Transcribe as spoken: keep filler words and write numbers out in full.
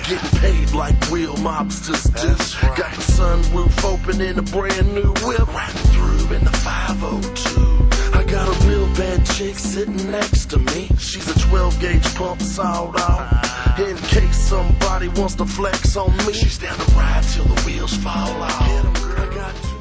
Getting paid like real mobsters do. Right. Got the sunroof open in a brand new whip. Riding through in the five oh two. I got a real bad chick sitting next to me. She's a twelve gauge pump sawed off. In case somebody wants to flex on me, she's down to ride till the wheels fall off. Get 'em, girl. I got two